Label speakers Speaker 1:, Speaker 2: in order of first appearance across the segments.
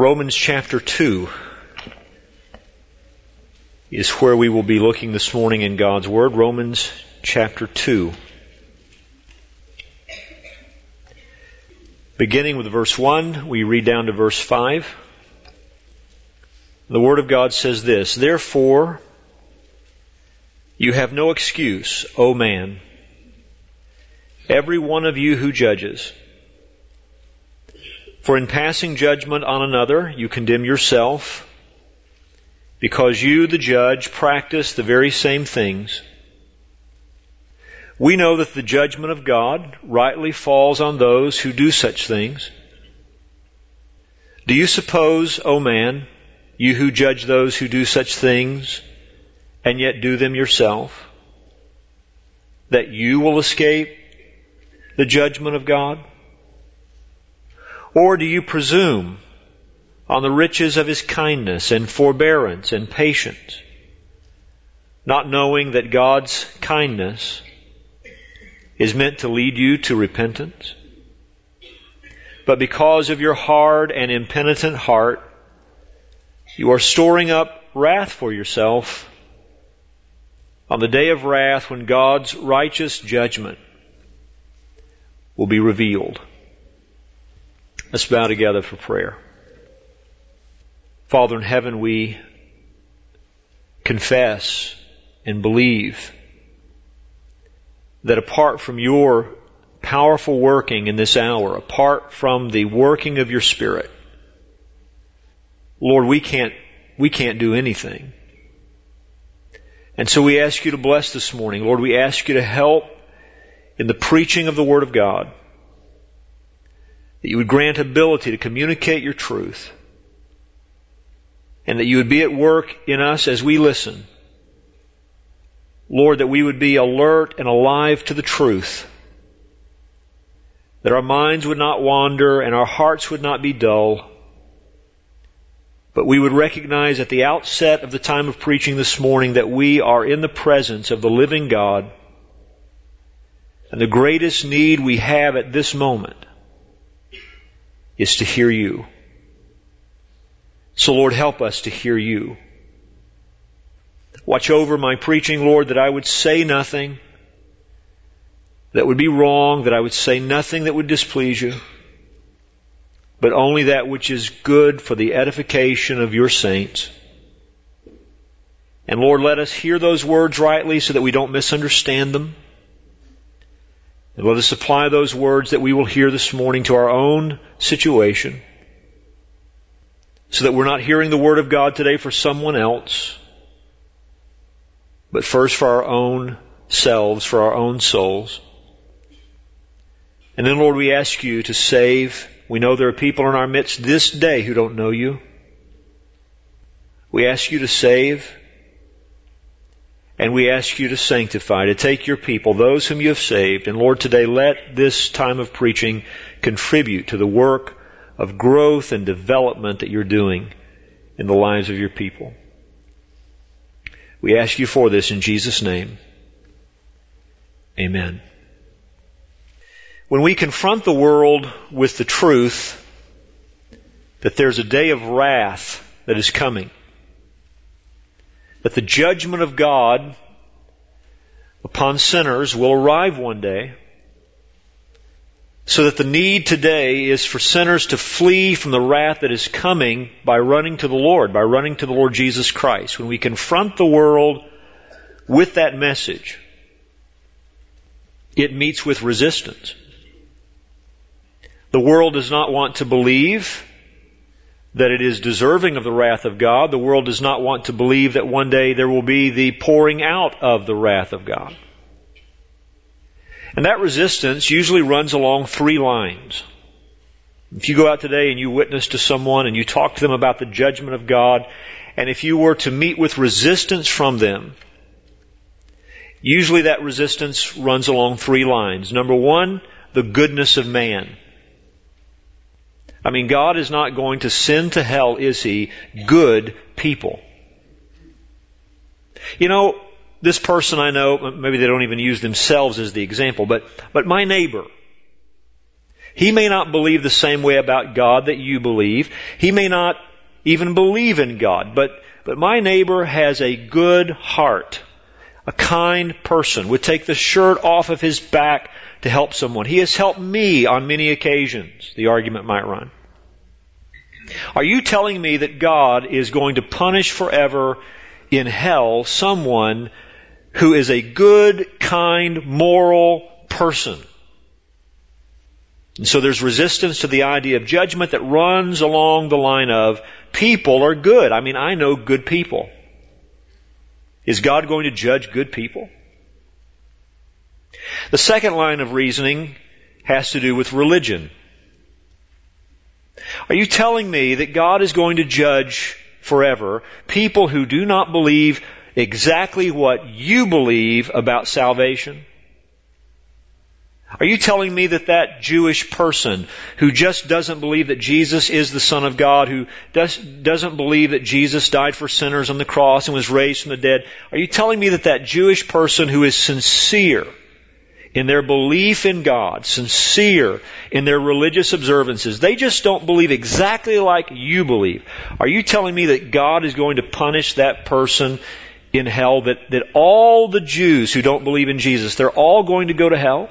Speaker 1: Romans chapter 2 is where we will be looking this morning in God's Word. Romans chapter 2. Beginning with verse 1, we read down to verse 5. The Word of God says this, "Therefore, you have no excuse, O man, every one of you who judges. For in passing judgment on another, you condemn yourself, because you, the judge, practice the very same things. We know that the judgment of God rightly falls on those who do such things. Do you suppose, O man, you who judge those who do such things, and yet do them yourself, that you will escape the judgment of God? Or do you presume on the riches of His kindness and forbearance and patience, not knowing that God's kindness is meant to lead you to repentance? But because of your hard and impenitent heart, you are storing up wrath for yourself on the day of wrath when God's righteous judgment will be revealed." Let's bow together for prayer. Father in heaven, we confess and believe that apart from your powerful working in this hour, apart from the working of your Spirit, Lord, we can't do anything. And so we ask you to bless this morning. Lord, we ask you to help in the preaching of the Word of God, that you would grant ability to communicate your truth, and that you would be at work in us as we listen. Lord, that we would be alert and alive to the truth, that our minds would not wander and our hearts would not be dull, but we would recognize at the outset of the time of preaching this morning that we are in the presence of the living God, and the greatest need we have at this moment is to hear you. So Lord, help us to hear you. Watch over my preaching, Lord, that I would say nothing that would be wrong, that I would say nothing that would displease you, but only that which is good for the edification of your saints. And Lord, let us hear those words rightly so that we don't misunderstand them. And let us apply those words that we will hear this morning to our own situation, so that we're not hearing the Word of God today for someone else, but first for our own selves, for our own souls. And then, Lord, we ask you to save. We know there are people in our midst this day who don't know you. We ask you to save, and we ask you to sanctify, to take your people, those whom you have saved. And Lord, today let this time of preaching contribute to the work of growth and development that you're doing in the lives of your people. We ask you for this in Jesus' name. Amen. When we confront the world with the truth that there's a day of wrath that is coming, that the judgment of God upon sinners will arrive one day, so that the need today is for sinners to flee from the wrath that is coming by running to the Lord Jesus Christ. When we confront the world with that message, it meets with resistance. The world does not want to believe that it is deserving of the wrath of God. The world does not want to believe that one day there will be the pouring out of the wrath of God. And that resistance usually runs along three lines. If you go out today and you witness to someone and you talk to them about the judgment of God, and if you were to meet with resistance from them, usually that resistance runs along three lines. Number one, the goodness of man. I mean, God is not going to send to hell, is He, good people. You know, this person I know, maybe they don't even use themselves as the example, but my neighbor, He may not believe the same way about God that you believe. He may not even believe in God. But my neighbor has a good heart, a kind person, would take the shirt off of his back to help someone. He has helped me on many occasions, the argument might run. Are you telling me that God is going to punish forever in hell someone who is a good, kind, moral person? And so there's resistance to the idea of judgment that runs along the line of people are good. I mean, I know good people. Is God going to judge good people? The second line of reasoning has to do with religion. Are you telling me that God is going to judge forever people who do not believe exactly what you believe about salvation? Are you telling me that Jewish person who just doesn't believe that Jesus is the Son of God, who doesn't believe that Jesus died for sinners on the cross and was raised from the dead, are you telling me that Jewish person who is sincere in their belief in God, sincere in their religious observances, they just don't believe exactly like you believe, are you telling me that God is going to punish that person in hell, that all the Jews who don't believe in Jesus, they're all going to go to hell?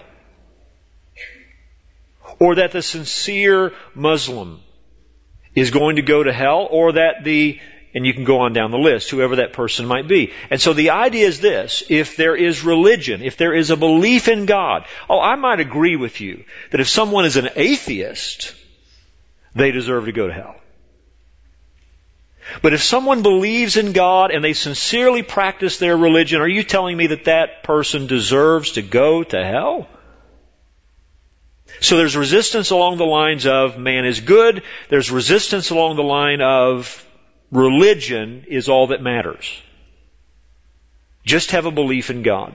Speaker 1: Or that the sincere Muslim is going to go to hell, or that and you can go on down the list, whoever that person might be. And so the idea is this: if there is religion, if there is a belief in God, I might agree with you that if someone is an atheist, they deserve to go to hell. But if someone believes in God and they sincerely practice their religion, are you telling me that person deserves to go to hell? So there's resistance along the lines of man is good. There's resistance along the line of religion is all that matters. Just have a belief in God.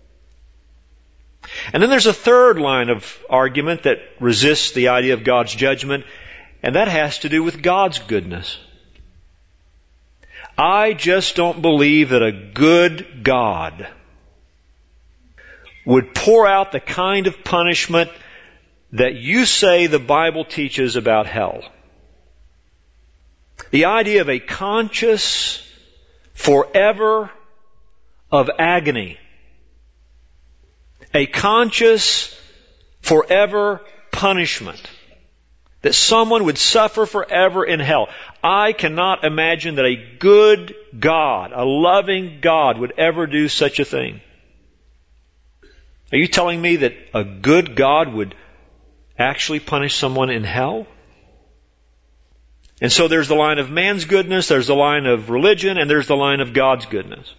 Speaker 1: And then there's a third line of argument that resists the idea of God's judgment, and that has to do with God's goodness. I just don't believe that a good God would pour out the kind of punishment that you say the Bible teaches about hell. The idea of a conscious forever of agony. A conscious forever punishment. That someone would suffer forever in hell. I cannot imagine that a good God, a loving God, would ever do such a thing. Are you telling me that a good God would actually punish someone in hell? And so there's the line of man's goodness, there's the line of religion, and there's the line of God's goodness.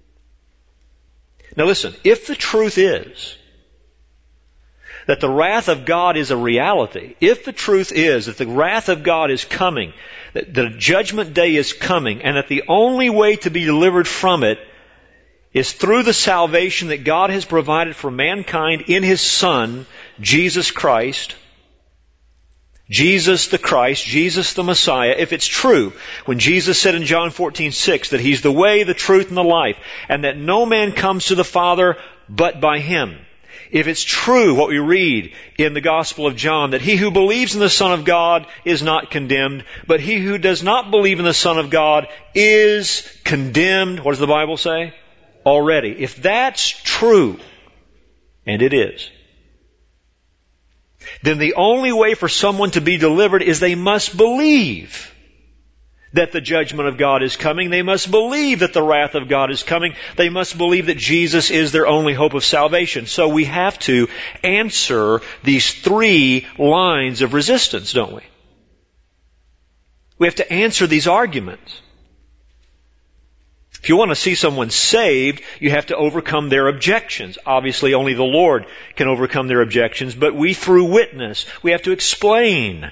Speaker 1: Now listen, if the truth is that the wrath of God is a reality, if the truth is that the wrath of God is coming, that the judgment day is coming, and that the only way to be delivered from it is through the salvation that God has provided for mankind in His Son, Jesus Christ, Jesus the Christ, Jesus the Messiah, if it's true, when Jesus said in John 14:6 that He's the way, the truth, and the life, and that no man comes to the Father but by Him. If it's true what we read in the Gospel of John, that he who believes in the Son of God is not condemned, but he who does not believe in the Son of God is condemned, what does the Bible say? Already. If that's true, and it is, then the only way for someone to be delivered is they must believe that the judgment of God is coming. They must believe that the wrath of God is coming. They must believe that Jesus is their only hope of salvation. So we have to answer these three lines of resistance, don't we? We have to answer these arguments. If you want to see someone saved, you have to overcome their objections. Obviously, only the Lord can overcome their objections, but we, through witness, we have to explain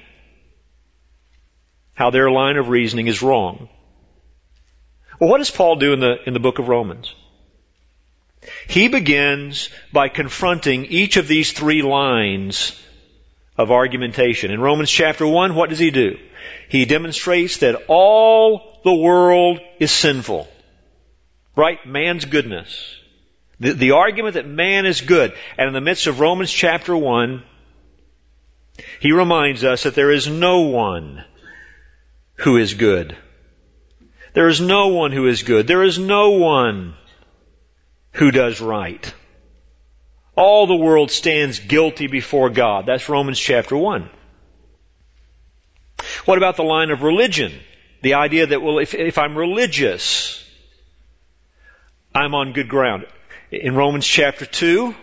Speaker 1: how their line of reasoning is wrong. Well, what does Paul do in the book of Romans? He begins by confronting each of these three lines of argumentation. In Romans chapter 1, what does he do? He demonstrates that all the world is sinful. Right? Man's goodness. The argument that man is good. And in the midst of Romans chapter 1, He reminds us that there is no one who is good. There is no one who is good. There is no one who does right. All the world stands guilty before God. That's Romans chapter 1. What about the line of religion? The idea that, well, if I'm religious, I'm on good ground. In Romans chapter 2,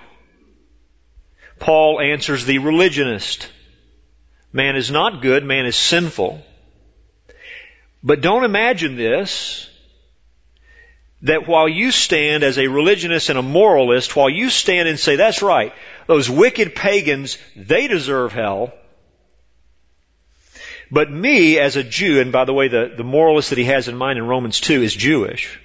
Speaker 1: Paul answers the religionist. Man is not good, man is sinful. But don't imagine this, that while you stand as a religionist and a moralist, while you stand and say, that's right, those wicked pagans, they deserve hell. But me as a Jew, and by the way, the moralist that he has in mind in Romans 2 is Jewish.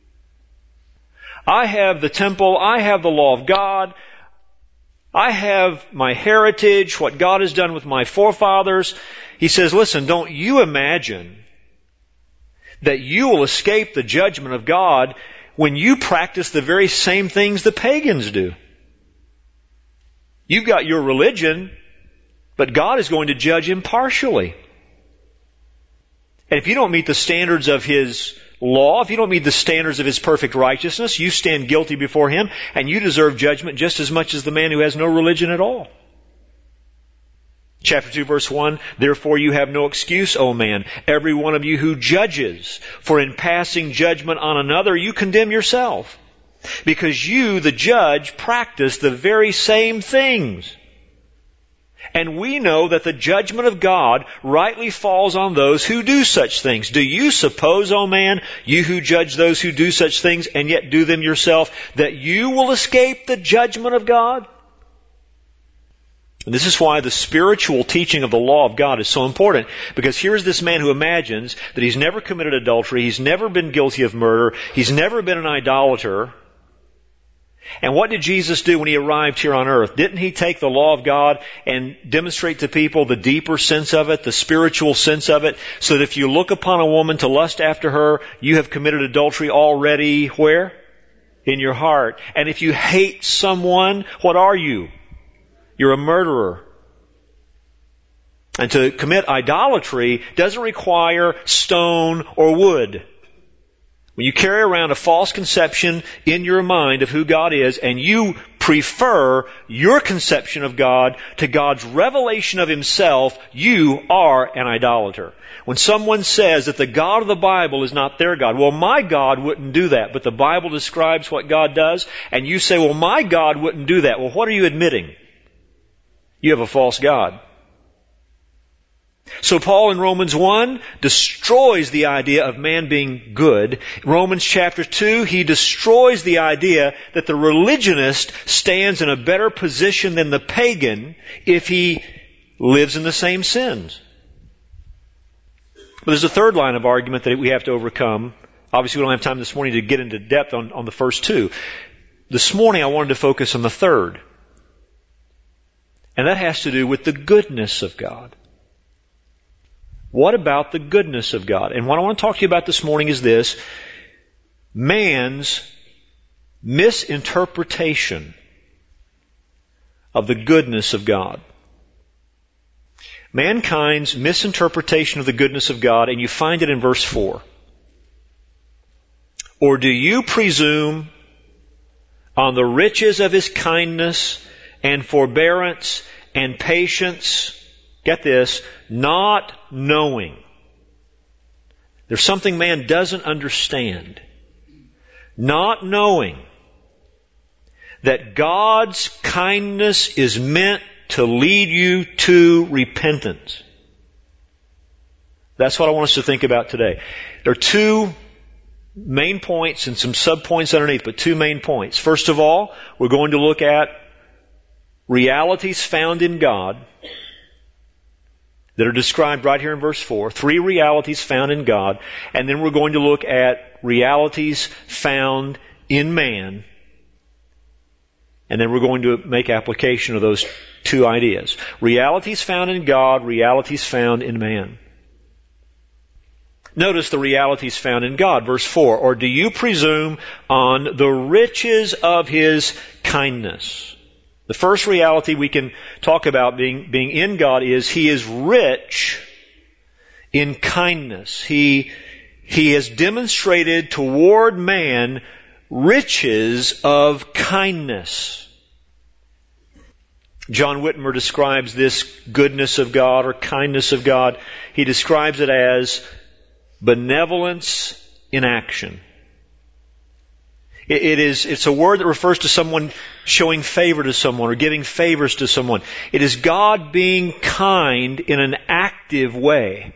Speaker 1: I have the temple, I have the law of God, I have my heritage, what God has done with my forefathers. He says, listen, don't you imagine that you will escape the judgment of God when you practice the very same things the pagans do. You've got your religion, but God is going to judge impartially. And if you don't meet the standards of His law, if you don't meet the standards of His perfect righteousness, you stand guilty before Him, and you deserve judgment just as much as the man who has no religion at all. Chapter 2, verse 1, therefore you have no excuse, O man, every one of you who judges, for in passing judgment on another you condemn yourself, because you, the judge, practice the very same things. And we know that the judgment of God rightly falls on those who do such things. Do you suppose, O man, you who judge those who do such things and yet do them yourself, that you will escape the judgment of God? And this is why the spiritual teaching of the law of God is so important. Because here's this man who imagines that he's never committed adultery, he's never been guilty of murder, he's never been an idolater. And what did Jesus do when He arrived here on earth? Didn't He take the law of God and demonstrate to people the deeper sense of it, the spiritual sense of it, so that if you look upon a woman to lust after her, you have committed adultery already where? In your heart. And if you hate someone, what are you? You're a murderer. And to commit idolatry doesn't require stone or wood. When you carry around a false conception in your mind of who God is, and you prefer your conception of God to God's revelation of Himself, you are an idolater. When someone says that the God of the Bible is not their God, well, my God wouldn't do that, but the Bible describes what God does, and you say, well, my God wouldn't do that. Well, what are you admitting? You have a false God. So Paul in Romans 1 destroys the idea of man being good. In Romans chapter 2, he destroys the idea that the religionist stands in a better position than the pagan if he lives in the same sins. But there's a third line of argument that we have to overcome. Obviously, we don't have time this morning to get into depth on the first two. This morning, I wanted to focus on the third. And that has to do with the goodness of God. What about the goodness of God? And what I want to talk to you about this morning is this: man's misinterpretation of the goodness of God. Mankind's misinterpretation of the goodness of God, and you find it in verse 4. Or do you presume on the riches of His kindness and forbearance and patience, get this, not knowing. There's something man doesn't understand. Not knowing that God's kindness is meant to lead you to repentance. That's what I want us to think about today. There are two main points and some sub-points underneath, but two main points. First of all, we're going to look at realities found in God that are described right here in verse 4. 3 realities found in God. And then we're going to look at realities found in man. And then we're going to make application of those two ideas. Realities found in God, realities found in man. Notice the realities found in God. Verse 4, or do you presume on the riches of His kindness? The first reality we can talk about being in God is He is rich in kindness. He has demonstrated toward man riches of kindness. John Whitmer describes this goodness of God or kindness of God. He describes it as benevolence in action. It's a word that refers to someone showing favor to someone or giving favors to someone. It is God being kind in an active way.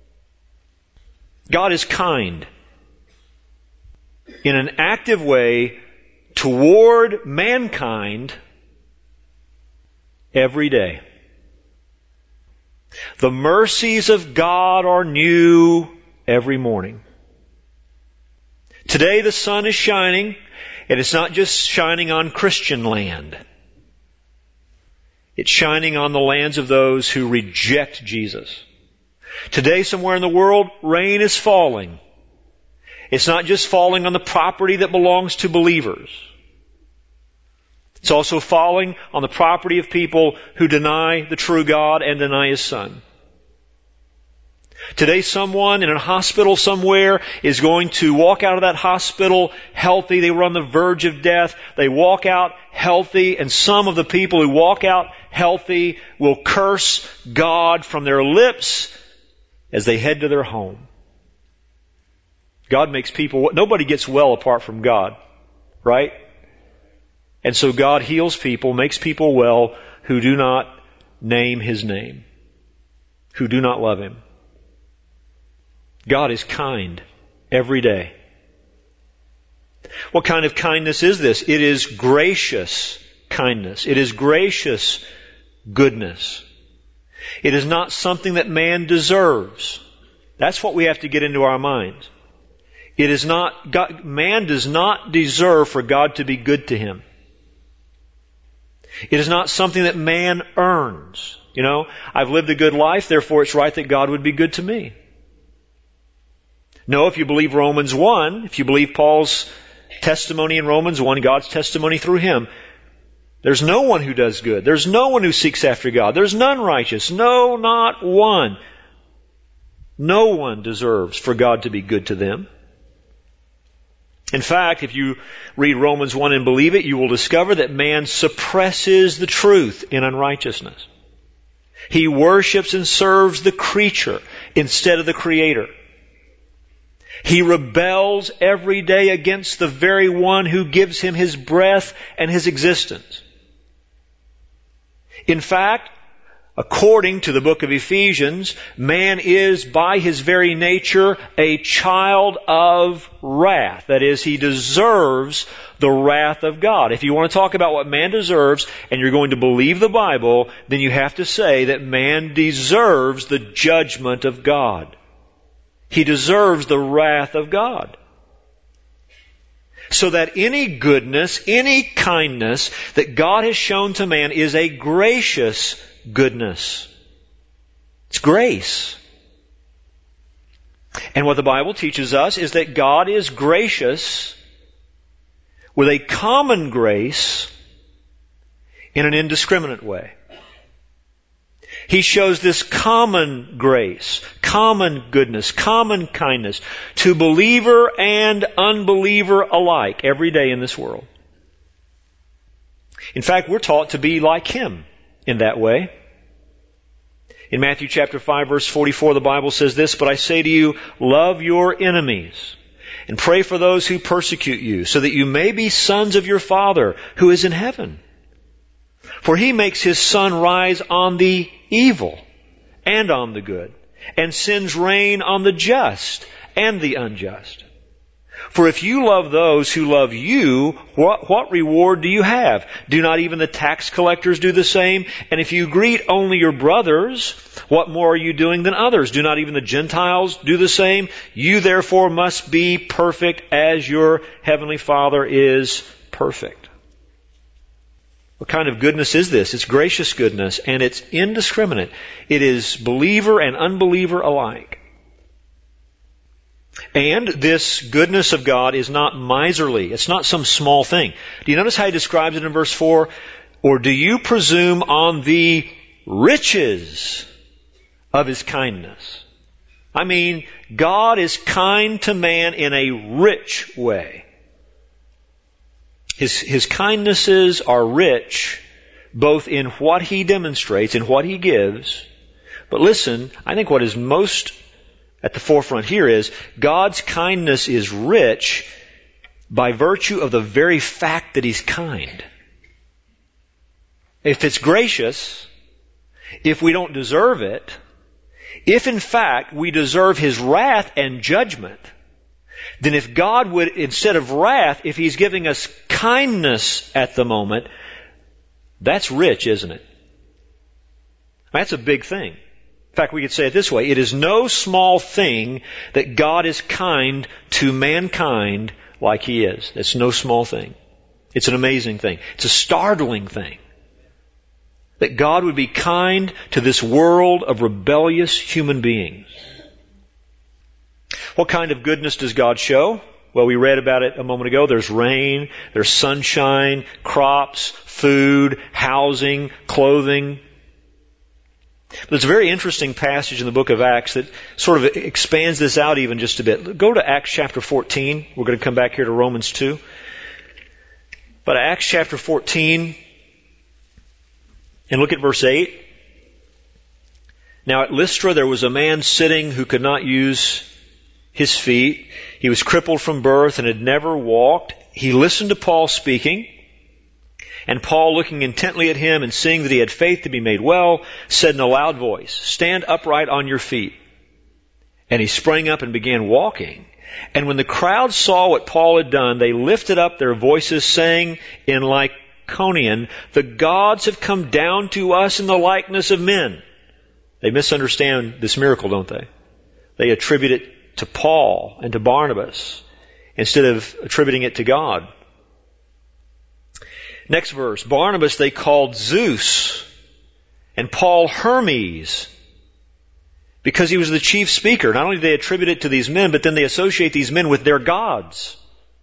Speaker 1: God is kind in an active way toward mankind every day. The mercies of God are new every morning. Today the sun is shining, and it's not just shining on Christian land. It's shining on the lands of those who reject Jesus. Today somewhere in the world, rain is falling. It's not just falling on the property that belongs to believers. It's also falling on the property of people who deny the true God and deny His Son. Today someone in a hospital somewhere is going to walk out of that hospital healthy. They were on the verge of death. They walk out healthy, and some of the people who walk out healthy will curse God from their lips as they head to their home. God makes people, nobody gets well apart from God, right? And so God heals people, makes people well who do not name His name, who do not love Him. God is kind every day. What kind of kindness is this? It is gracious kindness. It is gracious goodness. It is not something that man deserves. That's what we have to get into our minds. It is not, man does not deserve for God to be good to him. It is not something that man earns. You know, I've lived a good life, therefore it's right that God would be good to me. No, if you believe Romans 1, if you believe Paul's testimony in Romans 1, God's testimony through him, there's no one who does good. There's no one who seeks after God. There's none righteous. No, not one. No one deserves for God to be good to them. In fact, if you read Romans 1 and believe it, you will discover that man suppresses the truth in unrighteousness. He worships and serves the creature instead of the Creator. He rebels every day against the very one who gives him his breath and his existence. In fact, according to the book of Ephesians, man is by his very nature a child of wrath. That is, he deserves the wrath of God. If you want to talk about what man deserves and you're going to believe the Bible, then you have to say that man deserves the judgment of God. He deserves the wrath of God. So that any goodness, any kindness that God has shown to man is a gracious goodness. It's grace. And what the Bible teaches us is that God is gracious with a common grace in an indiscriminate way. He shows this common grace, common goodness, common kindness to believer and unbeliever alike every day in this world. In fact, we're taught to be like Him in that way. In Matthew chapter 5 verse 44, the Bible says this, "But I say to you, love your enemies and pray for those who persecute you, so that you may be sons of your Father who is in heaven. For He makes His sun rise on the evil and on the good, and sends rain on the just and the unjust. For if you love those who love you, what reward do you have? Do not even the tax collectors do the same? And if you greet only your brothers, what more are you doing than others? Do not even the Gentiles do the same? You therefore must be perfect as your heavenly Father is perfect." What kind of goodness is this? It's gracious goodness, and it's indiscriminate. It is believer and unbeliever alike. And this goodness of God is not miserly. It's not some small thing. Do you notice how he describes it in verse 4? Or do you presume on the riches of His kindness? I mean, God is kind to man in a rich way. His kindnesses are rich both in what He demonstrates, in what He gives. But listen, I think what is most at the forefront here is God's kindness is rich by virtue of the very fact that He's kind. If it's gracious, if we don't deserve it, if in fact we deserve His wrath and judgment, then if God would, instead of wrath, if He's giving us kindness at the moment, that's rich, isn't it? That's a big thing. In fact, we could say it this way. It is no small thing that God is kind to mankind like He is. It's no small thing. It's an amazing thing. It's a startling thing. That God would be kind to this world of rebellious human beings. What kind of goodness does God show? Well, we read about it a moment ago. There's rain, there's sunshine, crops, food, housing, clothing. There's a very interesting passage in the book of Acts that sort of expands this out even just a bit. Go to Acts chapter 14. We're going to come back here to Romans 2. But Acts chapter 14, and look at verse 8. Now at Lystra there was a man sitting who could not use his feet. He was crippled from birth and had never walked. He listened to Paul speaking. And Paul, looking intently at him and seeing that he had faith to be made well, said in a loud voice, "Stand upright on your feet." And he sprang up and began walking. And when the crowd saw what Paul had done, they lifted up their voices, saying in Lycaonian, "The gods have come down to us in the likeness of men." They misunderstand this miracle, don't they? They attribute it to Paul and to Barnabas instead of attributing it to God. Next verse. Barnabas they called Zeus, and Paul Hermes, because he was the chief speaker. Not only do they attribute it to these men, but then they associate these men with their gods.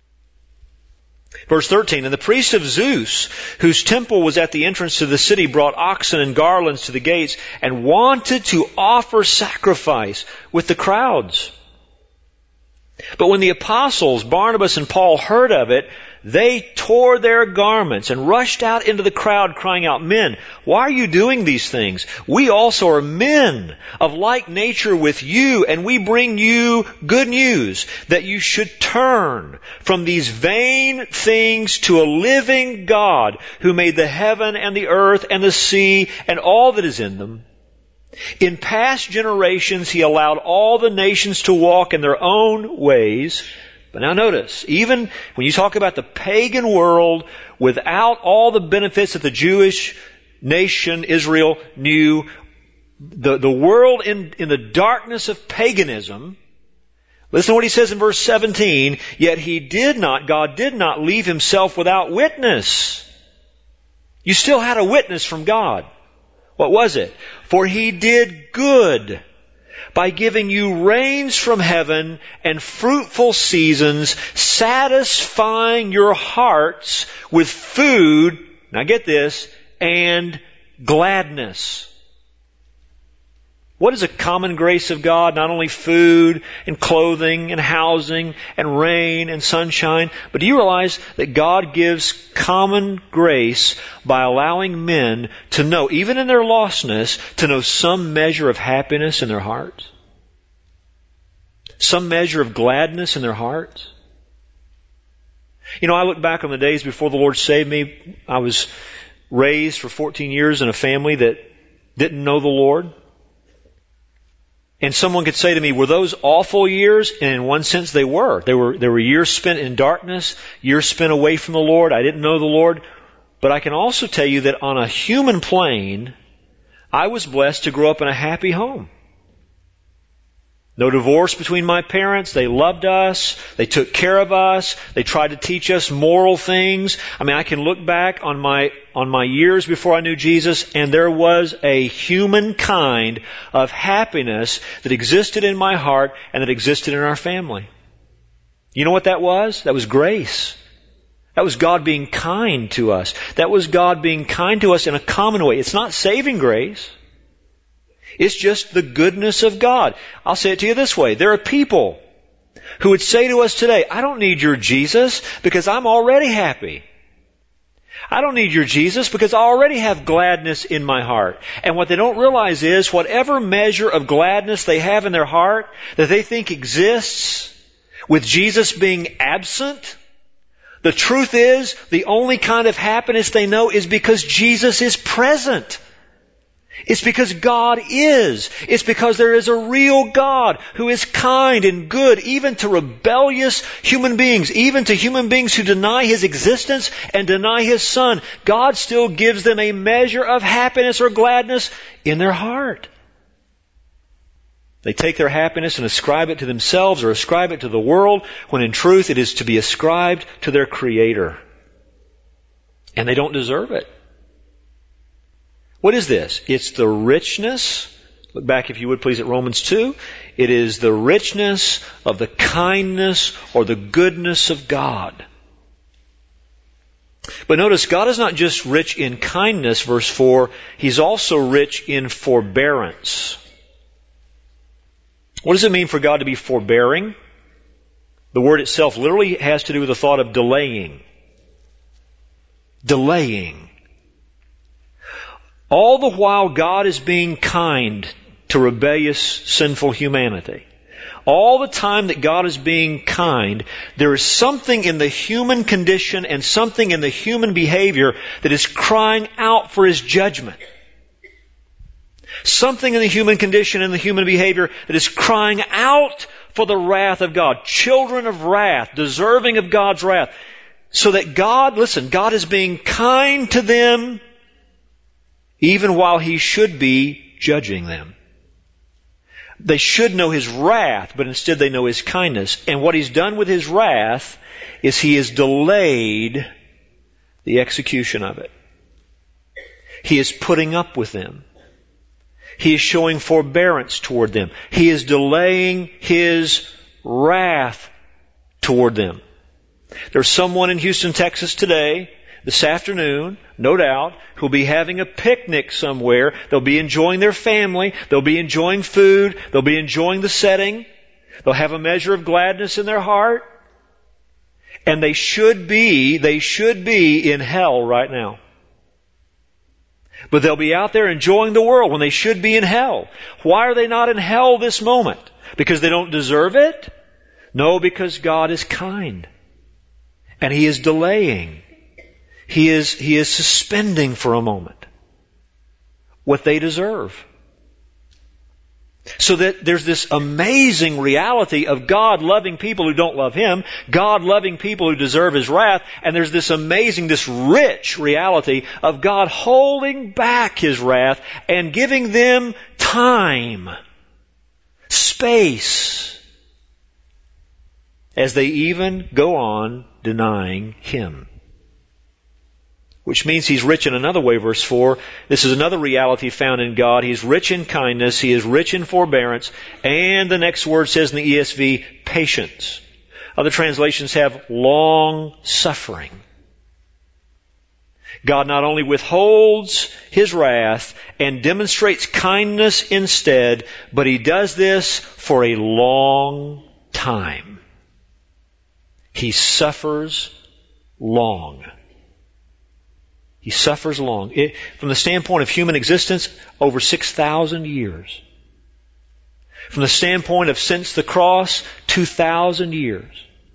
Speaker 1: Verse 13, and the priest of Zeus, whose temple was at the entrance to the city, brought oxen and garlands to the gates and wanted to offer sacrifice with the crowds. But when the apostles, Barnabas and Paul, heard of it, they tore their garments and rushed out into the crowd, crying out, "Men, why are you doing these things? We also are men of like nature with you, and we bring you good news, that you should turn from these vain things to a living God, who made the heaven and the earth and the sea and all that is in them. In past generations He allowed all the nations to walk in their own ways." But now notice, even when you talk about the pagan world without all the benefits that the Jewish nation, Israel, knew, the world in the darkness of paganism, listen to what he says in verse 17, yet God did not leave Himself without witness. You still had a witness from God. What was it? For He did good by giving you rains from heaven and fruitful seasons, satisfying your hearts with food, now get this, and gladness. What is a common grace of God? Not only food and clothing and housing and rain and sunshine, but do you realize that God gives common grace by allowing men to know, even in their lostness, to know some measure of happiness in their hearts? Some measure of gladness in their hearts? You know, I look back on the days before the Lord saved me. I was raised for 14 years in a family that didn't know the Lord. And someone could say to me, were those awful years? And in one sense they were. They were years spent in darkness, years spent away from the Lord. I didn't know the Lord. But I can also tell you that on a human plane, I was blessed to grow up in a happy home. No divorce between my parents. They loved us. They took care of us. They tried to teach us moral things. I mean, I can look back on my years before I knew Jesus, and there was a human kind of happiness that existed in my heart and that existed in our family. You know what that was? That was grace. That was God being kind to us. That was God being kind to us in a common way. It's not saving grace. It's just the goodness of God. I'll say it to you this way. There are people who would say to us today, I don't need your Jesus because I'm already happy. I don't need your Jesus because I already have gladness in my heart. And what they don't realize is whatever measure of gladness they have in their heart that they think exists with Jesus being absent, the truth is the only kind of happiness they know is because Jesus is present. It's because God is. It's because there is a real God who is kind and good even to rebellious human beings, even to human beings who deny His existence and deny His Son. God still gives them a measure of happiness or gladness in their heart. They take their happiness and ascribe it to themselves or ascribe it to the world, when in truth it is to be ascribed to their Creator. And they don't deserve it. What is this? It's the richness. Look back, if you would please, at Romans 2. It is the richness of the kindness or the goodness of God. But notice, God is not just rich in kindness, verse 4. He's also rich in forbearance. What does it mean for God to be forbearing? The word itself literally has to do with the thought of delaying. Delaying. All the while God is being kind to rebellious, sinful humanity. All the time that God is being kind, there is something in the human condition and something in the human behavior that is crying out for His judgment. Something in the human condition and the human behavior that is crying out for the wrath of God. Children of wrath, deserving of God's wrath. So that God is being kind to them even while He should be judging them. They should know His wrath, but instead they know His kindness. And what He's done with His wrath is He has delayed the execution of it. He is putting up with them. He is showing forbearance toward them. He is delaying His wrath toward them. There's someone in Houston, Texas today, this afternoon, no doubt, who'll be having a picnic somewhere. They'll be enjoying their family. They'll be enjoying food. They'll be enjoying the setting. They'll have a measure of gladness in their heart. And they should be in hell right now. But they'll be out there enjoying the world when they should be in hell. Why are they not in hell this moment? Because they don't deserve it? No, because God is kind. And He is delaying. He is suspending for a moment what they deserve. So that there's this amazing reality of God loving people who don't love Him, God loving people who deserve His wrath, and there's this amazing, this rich reality of God holding back His wrath and giving them time, space, as they even go on denying Him. Which means He's rich in another way, verse 4. This is another reality found in God. He's rich in kindness. He is rich in forbearance. And the next word says in the ESV, patience. Other translations have long suffering. God not only withholds His wrath and demonstrates kindness instead, but He does this for a long time. He suffers long. He suffers long. From the standpoint of human existence, over 6,000 years. From the standpoint of since the cross, 2,000 years.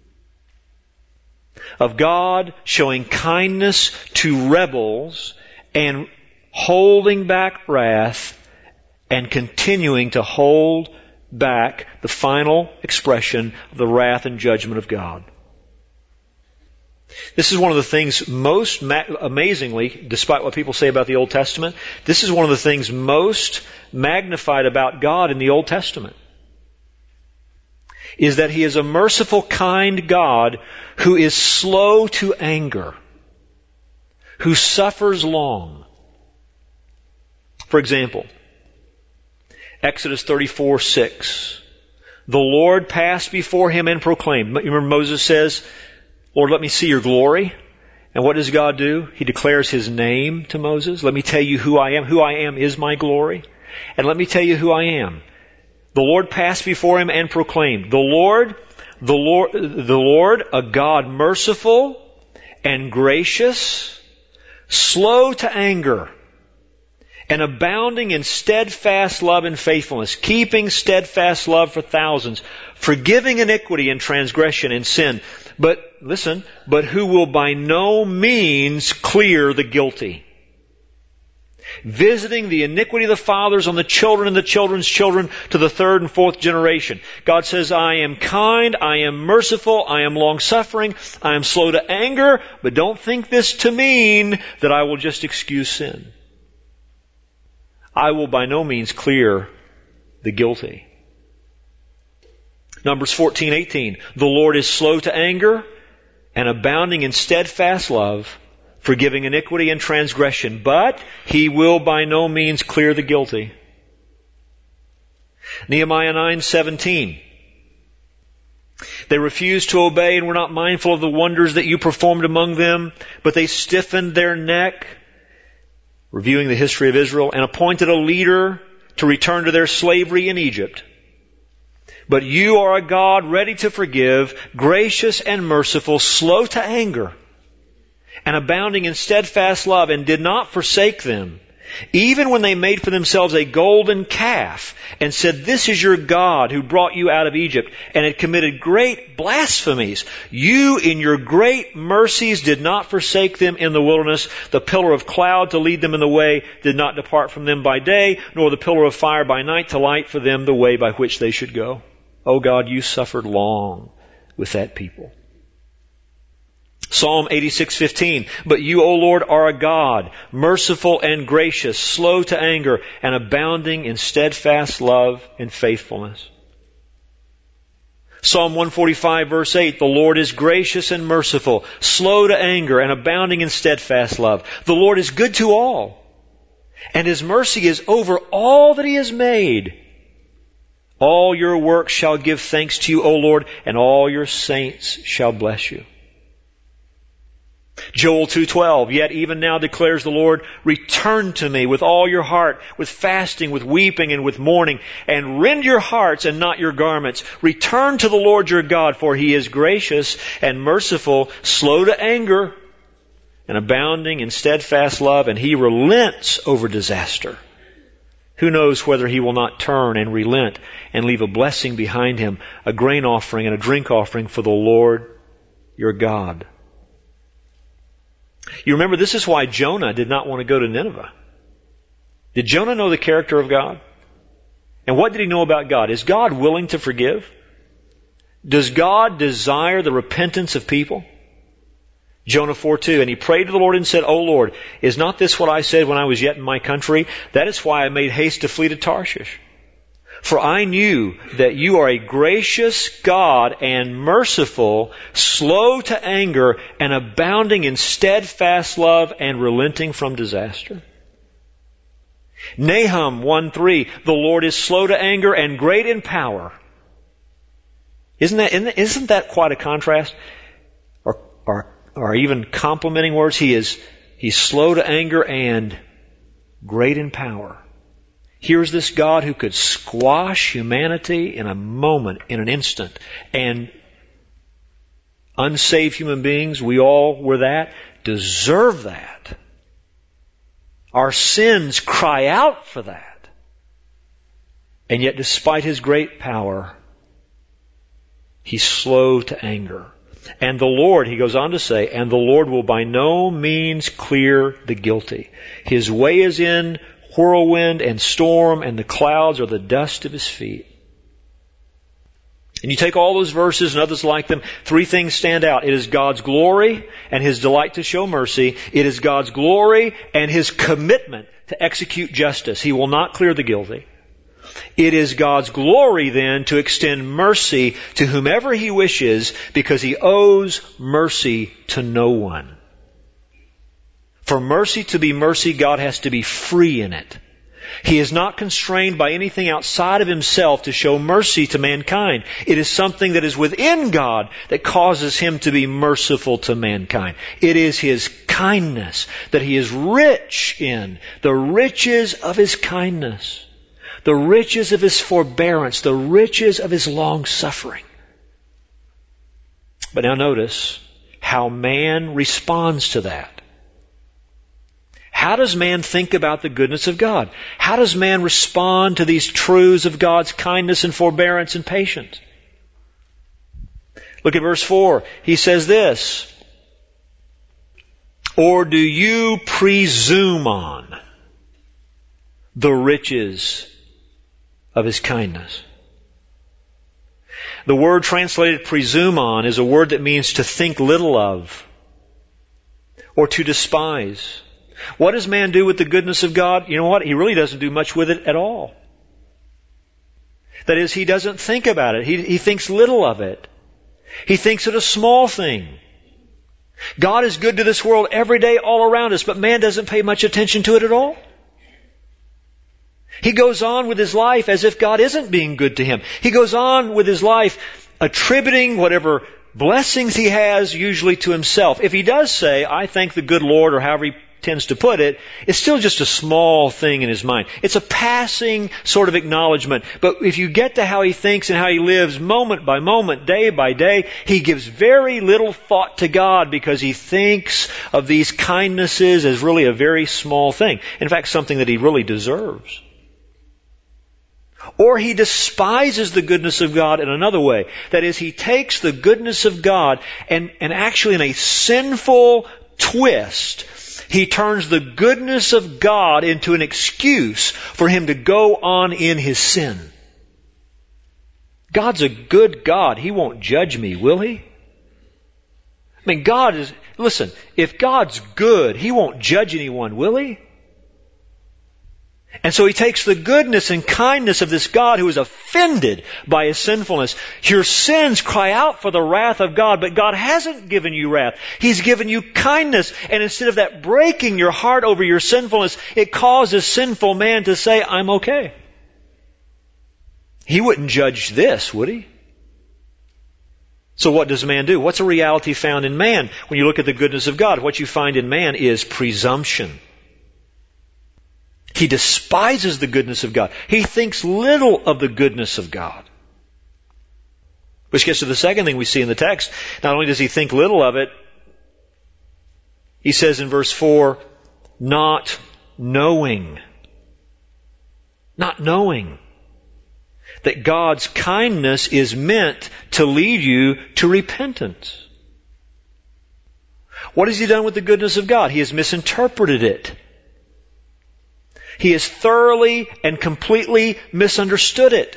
Speaker 1: Of God showing kindness to rebels and holding back wrath and continuing to hold back the final expression of the wrath and judgment of God. This is one of the things most amazingly, despite what people say about the Old Testament, this is one of the things most magnified about God in the Old Testament. Is that He is a merciful, kind God who is slow to anger, who suffers long. For example, Exodus 34:6. The Lord passed before him and proclaimed. You remember Moses says, Lord, let me see your glory. And what does God do? He declares His name to Moses. Let me tell you who I am. Who I am is my glory. And let me tell you who I am. The Lord passed before him and proclaimed, the Lord, a God merciful and gracious, slow to anger, and abounding in steadfast love and faithfulness, keeping steadfast love for thousands, forgiving iniquity and transgression and sin. But who will by no means clear the guilty, visiting the iniquity of the fathers on the children and the children's children to the third and fourth generation. God says, I am kind, I am merciful, I am long-suffering, I am slow to anger, but don't think this to mean that I will just excuse sin. I will by no means clear the guilty. Numbers 14:18. The Lord is slow to anger and abounding in steadfast love, forgiving iniquity and transgression, but He will by no means clear the guilty. Nehemiah 9:17. They refused to obey and were not mindful of the wonders that you performed among them, but they stiffened their neck, reviewing the history of Israel, and appointed a leader to return to their slavery in Egypt. But you are a God ready to forgive, gracious and merciful, slow to anger, and abounding in steadfast love, and did not forsake them, even when they made for themselves a golden calf, and said, this is your God who brought you out of Egypt, and had committed great blasphemies. You in your great mercies did not forsake them in the wilderness. The pillar of cloud to lead them in the way did not depart from them by day, nor the pillar of fire by night to light for them the way by which they should go. Oh God, you suffered long with that people. Psalm 86:15. But you, O Lord, are a God, merciful and gracious, slow to anger, and abounding in steadfast love and faithfulness. Psalm 145 verse 8. The Lord is gracious and merciful, slow to anger, and abounding in steadfast love. The Lord is good to all, and His mercy is over all that He has made. All your works shall give thanks to you, O Lord, and all your saints shall bless you. Joel 2:12, yet even now declares the Lord, return to me with all your heart, with fasting, with weeping, and with mourning, and rend your hearts and not your garments. Return to the Lord your God, for He is gracious and merciful, slow to anger, and abounding in steadfast love, and He relents over disaster. Who knows whether He will not turn and relent and leave a blessing behind Him, a grain offering and a drink offering for the Lord your God. You remember, this is why Jonah did not want to go to Nineveh. Did Jonah know the character of God? And what did he know about God? Is God willing to forgive? Does God desire the repentance of people? Jonah 4:2, and he prayed to the Lord and said, O Lord, is not this what I said when I was yet in my country? That is why I made haste to flee to Tarshish. For I knew that you are a gracious God and merciful, slow to anger, and abounding in steadfast love and relenting from disaster. Nahum 1:3, the Lord is slow to anger and great in power. Isn't that quite a contrast? Or even complimenting words. He's slow to anger and great in power. Here's this God who could squash humanity in a moment, in an instant, and unsaved human beings, we all were that, deserve that. Our sins cry out for that. And yet despite His great power, He's slow to anger. And the Lord, he goes on to say, and the Lord will by no means clear the guilty. His way is in whirlwind and storm, and the clouds are the dust of His feet. And you take all those verses and others like them, three things stand out. It is God's glory and His delight to show mercy. It is God's glory and His commitment to execute justice. He will not clear the guilty. It is God's glory then to extend mercy to whomever He wishes, because He owes mercy to no one. For mercy to be mercy, God has to be free in it. He is not constrained by anything outside of himself to show mercy to mankind. It is something that is within God that causes him to be merciful to mankind. It is his kindness that he is rich in, the riches of his kindness, the riches of his forbearance, the riches of his long-suffering. But now notice how man responds to that. How does man think about the goodness of God? How does man respond to these truths of God's kindness and forbearance and patience? Look at verse 4. He says this, or do you presume on the riches of his kindness? The word translated presume on is a word that means to think little of or to despise. What does man do with the goodness of God? You know what? He really doesn't do much with it at all. That is, he doesn't think about it. He thinks little of it. He thinks it a small thing. God is good to this world every day all around us, but man doesn't pay much attention to it at all. He goes on with his life as if God isn't being good to him. He goes on with his life attributing whatever blessings he has usually to himself. If he does say, I thank the good Lord, or however he tends to put it, it's still just a small thing in his mind. It's a passing sort of acknowledgement. But if you get to how he thinks and how he lives moment by moment, day by day, he gives very little thought to God because he thinks of these kindnesses as really a very small thing. In fact, something that he really deserves. Or he despises the goodness of God in another way. That is, he takes the goodness of God and actually in a sinful twist, he turns the goodness of God into an excuse for him to go on in his sin. God's a good God. He won't judge me, will he? I mean, listen, if God's good, he won't judge anyone, will he? And so he takes the goodness and kindness of this God who is offended by his sinfulness. Your sins cry out for the wrath of God, but God hasn't given you wrath. He's given you kindness. And instead of that breaking your heart over your sinfulness, it causes sinful man to say, I'm okay. He wouldn't judge this, would he? So what does man do? What's a reality found in man? When you look at the goodness of God, what you find in man is presumption. He despises the goodness of God. He thinks little of the goodness of God. Which gets to the second thing we see in the text. Not only does he think little of it, he says in verse 4, not knowing. Not knowing that God's kindness is meant to lead you to repentance. What has he done with the goodness of God? He has misinterpreted it. He has thoroughly and completely misunderstood it.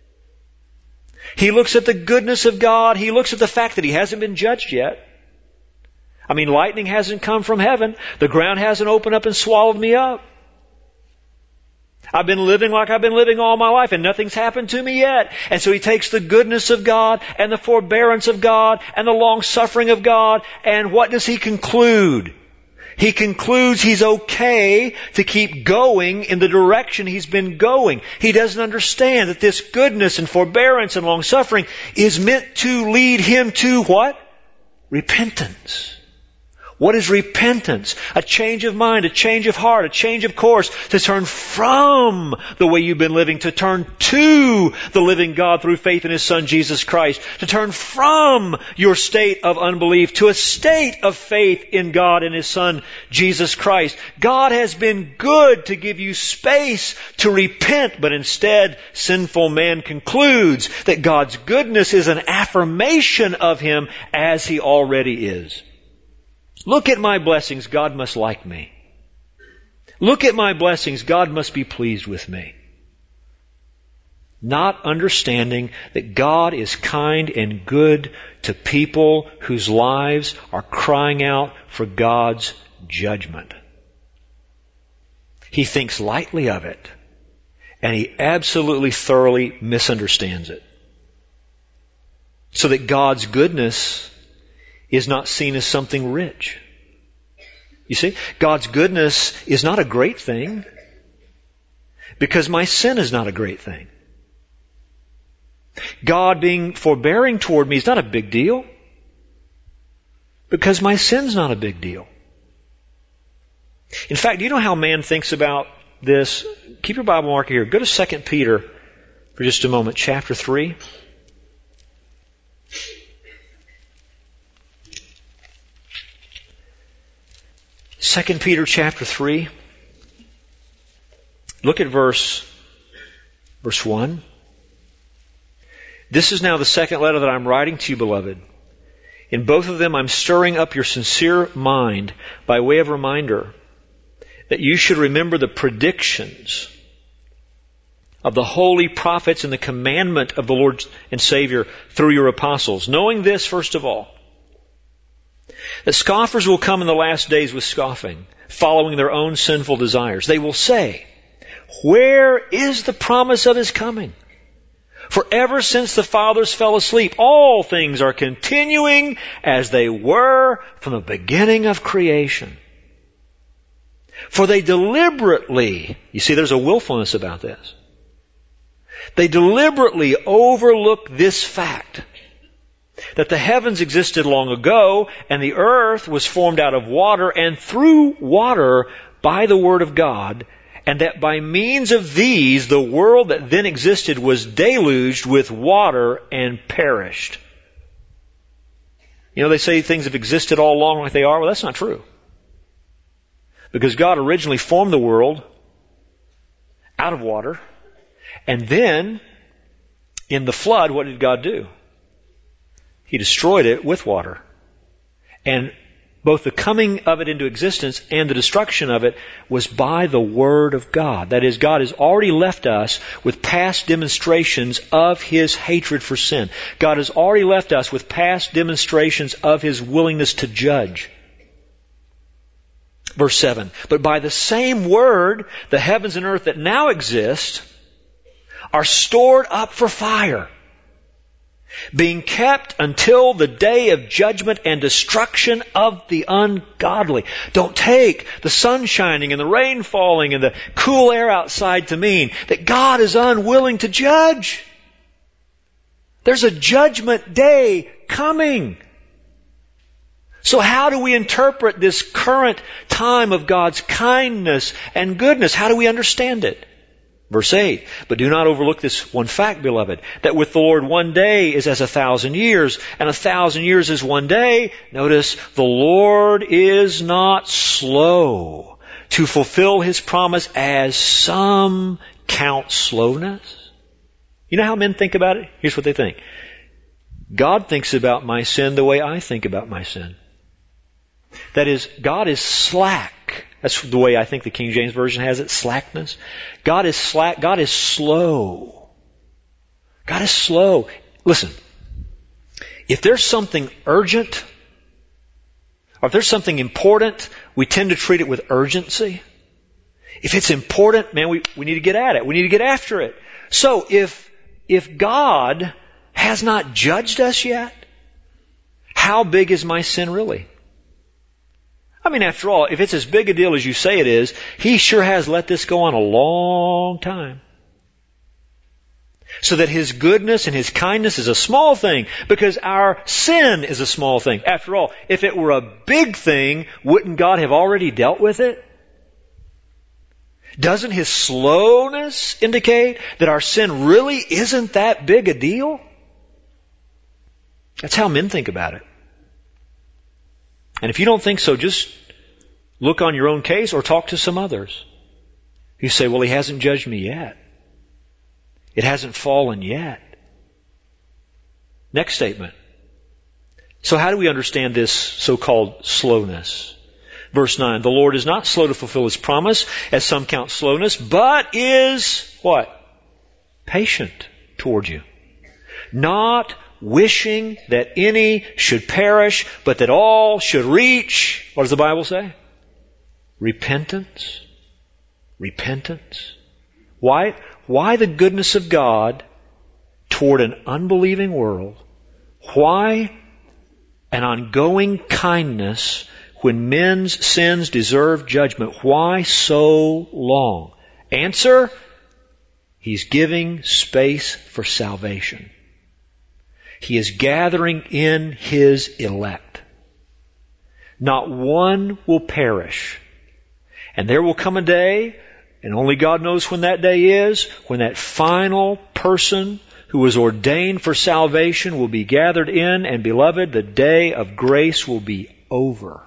Speaker 1: He looks at the goodness of God. He looks at the fact that he hasn't been judged yet. I mean, lightning hasn't come from heaven. The ground hasn't opened up and swallowed me up. I've been living like I've been living all my life and nothing's happened to me yet. And so he takes the goodness of God and the forbearance of God and the long suffering of God, and what does he conclude? He concludes he's okay to keep going in the direction he's been going. He doesn't understand that this goodness and forbearance and long suffering is meant to lead him to what? Repentance. What is repentance? A change of mind, a change of heart, a change of course, to turn from the way you've been living, to turn to the living God through faith in His Son, Jesus Christ, to turn from your state of unbelief to a state of faith in God and His Son, Jesus Christ. God has been good to give you space to repent, but instead, sinful man concludes that God's goodness is an affirmation of Him as He already is. Look at my blessings, God must like me. Look at my blessings, God must be pleased with me. Not understanding that God is kind and good to people whose lives are crying out for God's judgment. He thinks lightly of it, and he absolutely thoroughly misunderstands it. So that God's goodness is not seen as something rich. You see, God's goodness is not a great thing. because my sin is not a great thing. God being forbearing toward me is not a big deal, because my sin's not a big deal. In fact, do you know how man thinks about this? Keep your Bible marker here. Go to 2 Peter for just a moment, chapter 3. 2 Peter chapter 3. Look at verse 1. This is now the second letter that I'm writing to you, beloved. In both of them I'm stirring up your sincere mind by way of reminder that you should remember the predictions of the holy prophets and the commandment of the Lord and Savior through your apostles. Knowing this, first of all, that scoffers will come in the last days with scoffing, following their own sinful desires. They will say, where is the promise of His coming? For ever since the fathers fell asleep, all things are continuing as they were from the beginning of creation. For they deliberately, you see there's a willfulness about this. They deliberately overlook this fact, that the heavens existed long ago, and the earth was formed out of water and through water by the word of God, and that by means of these the world that then existed was deluged with water and perished. You know, they say things have existed all along like they are. Well, that's not true. Because God originally formed the world out of water, and then in the flood, what did God do? He destroyed it with water. And both the coming of it into existence and the destruction of it was by the Word of God. That is, God has already left us with past demonstrations of His hatred for sin. God has already left us with past demonstrations of His willingness to judge. Verse 7, but by the same Word, the heavens and earth that now exist are stored up for fire, being kept until the day of judgment and destruction of the ungodly. Don't take the sun shining and the rain falling and the cool air outside to mean that God is unwilling to judge. There's a judgment day coming. So how do we interpret this current time of God's kindness and goodness? How do we understand it? Verse 8, but do not overlook this one fact, beloved, that with the Lord 1 day is as 1,000 years, and 1,000 years is 1 day. Notice, the Lord is not slow to fulfill His promise, as some count slowness. You know how men think about it? Here's what they think. God thinks about my sin the way I think about my sin. That is, God is slack. That's the way I think the King James Version has it, slackness. God is slack. God is slow. God is slow. Listen, if there's something urgent, or if there's something important, we tend to treat it with urgency. If it's important, man, we need to get at it. We need to get after it. So if God has not judged us yet, how big is my sin really? I mean, after all, if it's as big a deal as you say it is, He sure has let this go on a long time. So that His goodness and His kindness is a small thing, because our sin is a small thing. After all, if it were a big thing, wouldn't God have already dealt with it? Doesn't His slowness indicate that our sin really isn't that big a deal? That's how men think about it. And if you don't think so, just look on your own case or talk to some others. You say, well, He hasn't judged me yet. It hasn't fallen yet. Next statement. So how do we understand this so-called slowness? Verse 9, the Lord is not slow to fulfill His promise, as some count slowness, but is, what? Patient toward you. Not wishing that any should perish, but that all should reach, what does the Bible say? Repentance. Repentance. Why the goodness of God toward an unbelieving world? Why an ongoing kindness when men's sins deserve judgment? Why so long? Answer, He's giving space for salvation. He is gathering in His elect. Not one will perish. And there will come a day, and only God knows when that day is, when that final person who was ordained for salvation will be gathered in, and beloved, the day of grace will be over.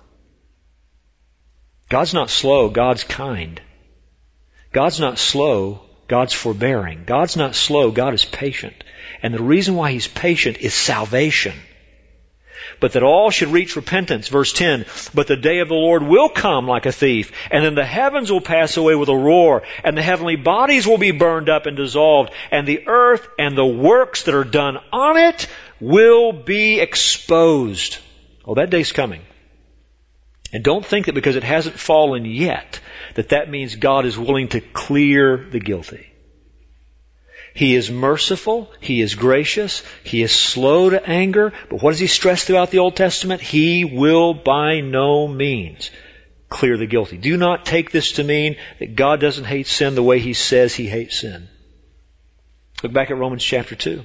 Speaker 1: God's not slow, God's kind. God's not slow, God's forbearing. God's not slow, God is patient. And the reason why He's patient is salvation. But that all should reach repentance. Verse 10, but the day of the Lord will come like a thief, and then the heavens will pass away with a roar, and the heavenly bodies will be burned up and dissolved, and the earth and the works that are done on it will be exposed. Oh, that day's coming. And don't think that because it hasn't fallen yet, that means God is willing to clear the guilty. He is merciful. He is gracious. He is slow to anger. But what does He stress throughout the Old Testament? He will by no means clear the guilty. Do not take this to mean that God doesn't hate sin the way He says He hates sin. Look back at Romans chapter 2.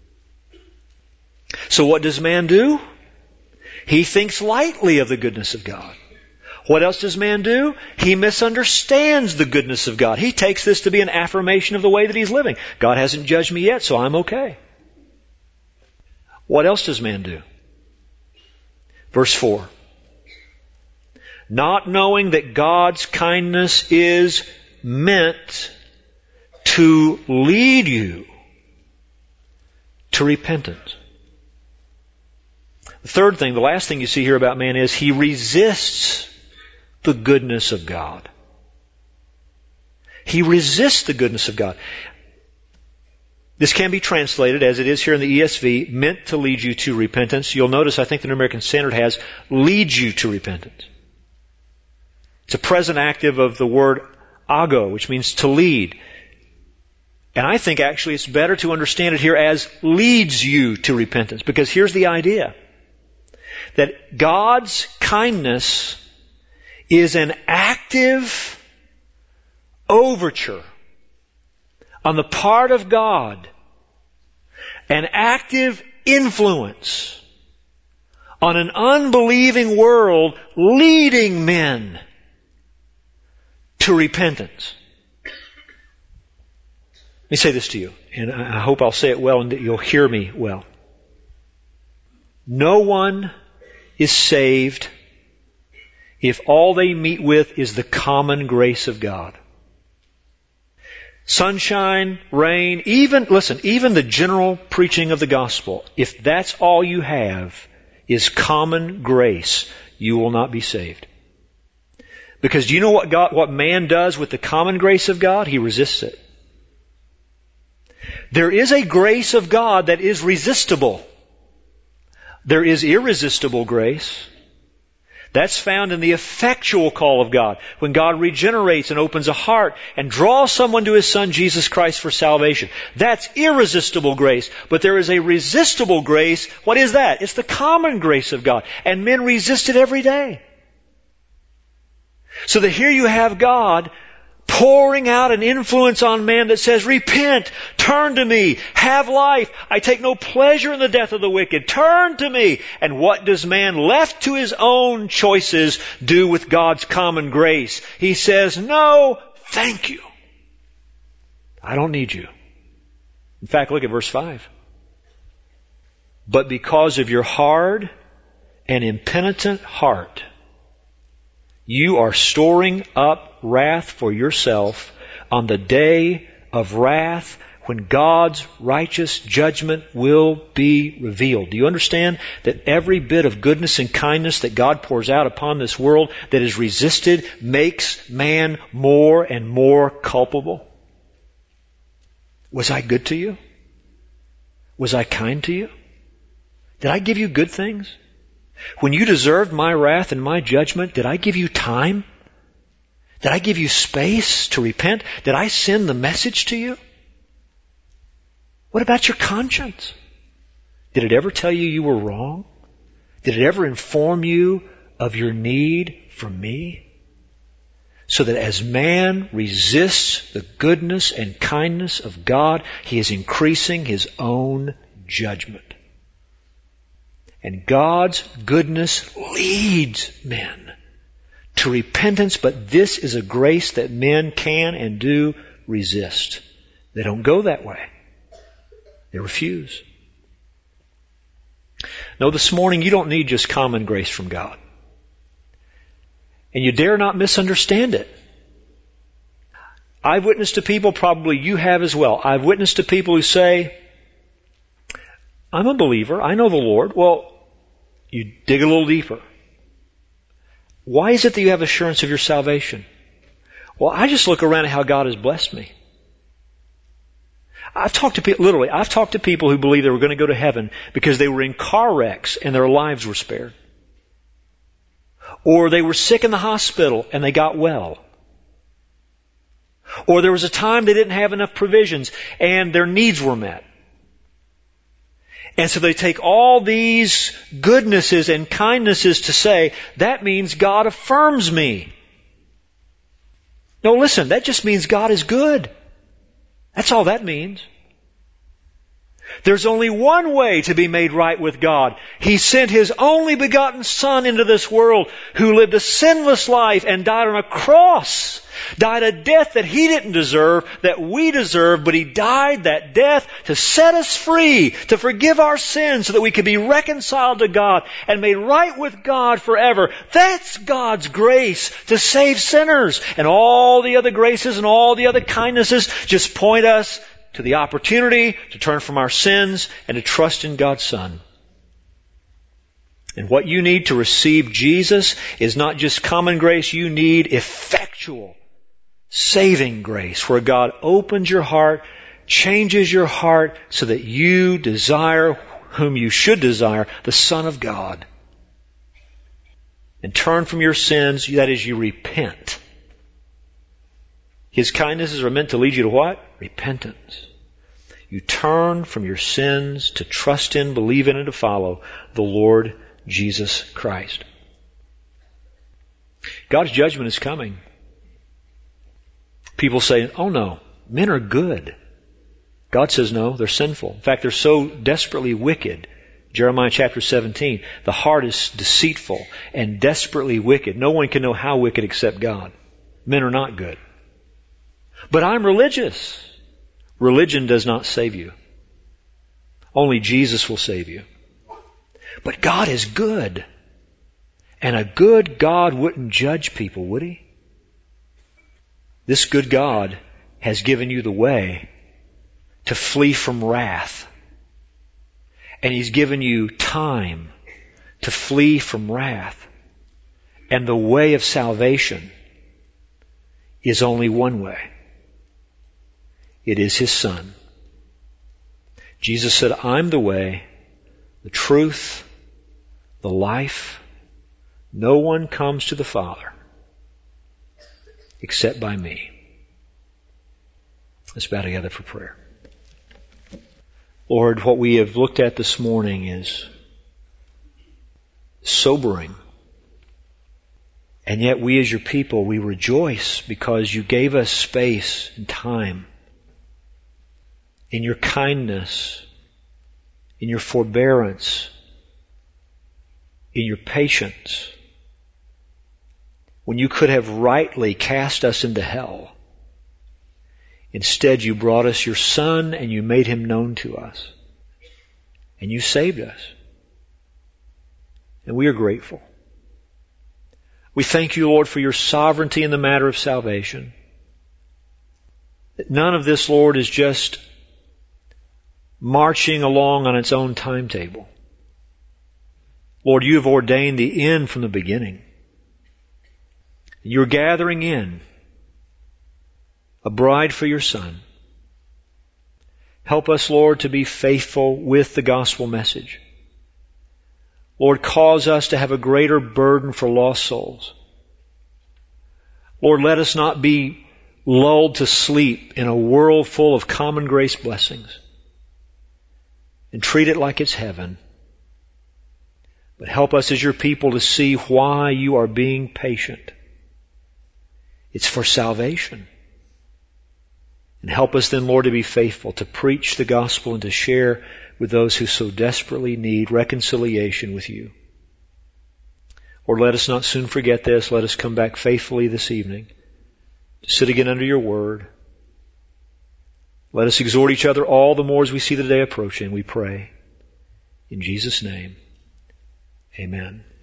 Speaker 1: So what does man do? He thinks lightly of the goodness of God. What else does man do? He misunderstands the goodness of God. He takes this to be an affirmation of the way that he's living. God hasn't judged me yet, so I'm okay. What else does man do? Verse 4. Not knowing that God's kindness is meant to lead you to repentance. The third thing, the last thing you see here about man is he resists the goodness of God. He resists the goodness of God. This can be translated, as it is here in the ESV, meant to lead you to repentance. You'll notice, I think the New American Standard has, leads you to repentance. It's a present active of the word ago, which means to lead. And I think actually it's better to understand it here as leads you to repentance. Because here's the idea. That God's kindness is an active overture on the part of God, an active influence on an unbelieving world leading men to repentance. Let me say this to you, and I hope I'll say it well and that you'll hear me well. No one is saved if all they meet with is the common grace of God. Sunshine, rain, even the general preaching of the gospel, if that's all you have is common grace, you will not be saved. Because do you know what man does with the common grace of God? He resists it. There is a grace of God that is resistible. There is irresistible grace. That's found in the effectual call of God. When God regenerates and opens a heart and draws someone to His Son, Jesus Christ, for salvation. That's irresistible grace. But there is a resistible grace. What is that? It's the common grace of God. And men resist it every day. So that here you have God pouring out an influence on man that says, repent, turn to me, have life. I take no pleasure in the death of the wicked. Turn to me. And what does man, left to his own choices, do with God's common grace? He says, no, thank you. I don't need you. In fact, look at verse 5. But because of your hard and impenitent heart, you are storing up wrath for yourself on the day of wrath when God's righteous judgment will be revealed. Do you understand that every bit of goodness and kindness that God pours out upon this world that is resisted makes man more and more culpable? Was I good to you? Was I kind to you? Did I give you good things? When you deserved my wrath and my judgment, did I give you time? Did I give you space to repent? Did I send the message to you? What about your conscience? Did it ever tell you you were wrong? Did it ever inform you of your need for me? so that as man resists the goodness and kindness of God, he is increasing his own judgment. And God's goodness leads men to repentance, but this is a grace that men can and do resist. They don't go that way. They refuse. No, this morning you don't need just common grace from God. And you dare not misunderstand it. I've witnessed to people, probably you have as well. I've witnessed to people who say, I'm a believer, I know the Lord. Well, you dig a little deeper. Why is it that you have assurance of your salvation? Well, I just look around at how God has blessed me. I've talked to people who believe they were going to go to heaven because they were in car wrecks and their lives were spared. Or they were sick in the hospital and they got well. Or there was a time they didn't have enough provisions and their needs were met. And so they take all these goodnesses and kindnesses to say, that means God affirms me. No, listen, that just means God is good. That's all that means. There's only one way to be made right with God. He sent His only begotten Son into this world who lived a sinless life and died on a cross. Died a death that He didn't deserve, that we deserve, but He died that death to set us free, to forgive our sins so that we could be reconciled to God and made right with God forever. That's God's grace to save sinners. And all the other graces and all the other kindnesses just point us to the opportunity to turn from our sins and to trust in God's Son. And what you need to receive Jesus is not just common grace, you need effectual, saving grace, where God opens your heart, changes your heart so that you desire whom you should desire, the Son of God. And turn from your sins, that is, you repent. His kindnesses are meant to lead you to what? Repentance. You turn from your sins to trust in, believe in, and to follow the Lord Jesus Christ. God's judgment is coming. People say, oh no, men are good. God says no, they're sinful. In fact, they're so desperately wicked. Jeremiah chapter 17, the heart is deceitful and desperately wicked. No one can know how wicked except God. Men are not good. But I'm religious. Religion does not save you. Only Jesus will save you. But God is good. And a good God wouldn't judge people, would He? This good God has given you the way to flee from wrath. And He's given you time to flee from wrath. And the way of salvation is only one way. It is His Son. Jesus said, I'm the way, the truth, the life. No one comes to the Father except by me. Let's bow together for prayer. Lord, what we have looked at this morning is sobering. And yet we as your people, we rejoice because you gave us space and time in your kindness, in your forbearance, in your patience. When you could have rightly cast us into hell, instead you brought us your Son and you made Him known to us. And you saved us. And we are grateful. We thank you, Lord, for your sovereignty in the matter of salvation. That none of this, Lord, is just marching along on its own timetable. Lord, you have ordained the end from the beginning. You're gathering in a bride for your Son. Help us, Lord, to be faithful with the gospel message. Lord, cause us to have a greater burden for lost souls. Lord, let us not be lulled to sleep in a world full of common grace blessings. And treat it like it's heaven. But help us as your people to see why you are being patient. It's for salvation. And help us then, Lord, to be faithful, to preach the gospel and to share with those who so desperately need reconciliation with you. Lord, let us not soon forget this. Let us come back faithfully this evening to sit again under your word. Let us exhort each other all the more as we see the day approaching, we pray. In Jesus' name, amen.